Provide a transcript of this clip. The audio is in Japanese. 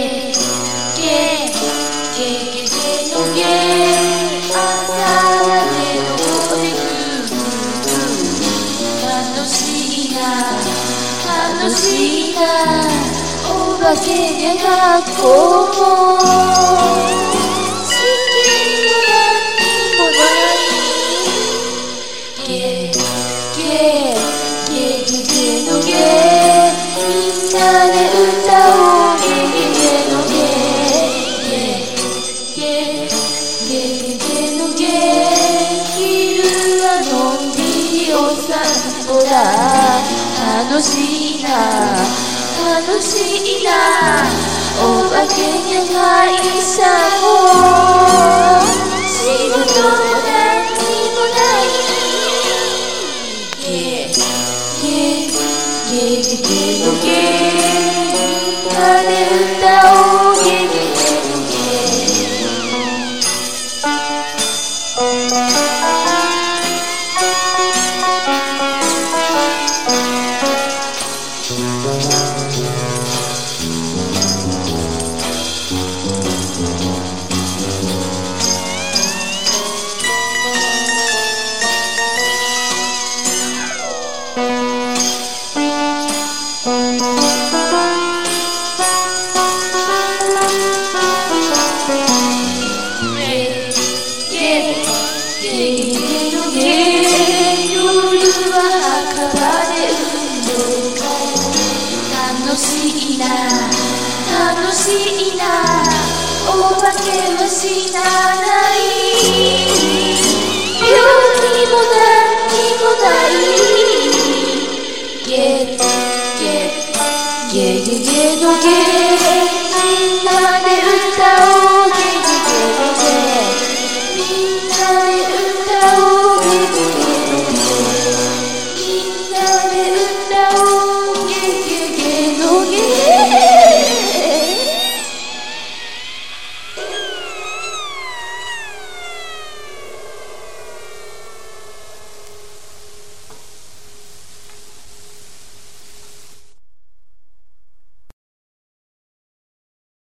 楽しいなお化けにゃ学校も試験も何もないゲのゲみんなで歌おうゲのゲのゲ昼はのんびりお散歩だ楽しいなお化けにゃ会社も仕事も何もないゲのゲみんなで歌おうゲのゲ楽しいなお化けは死なない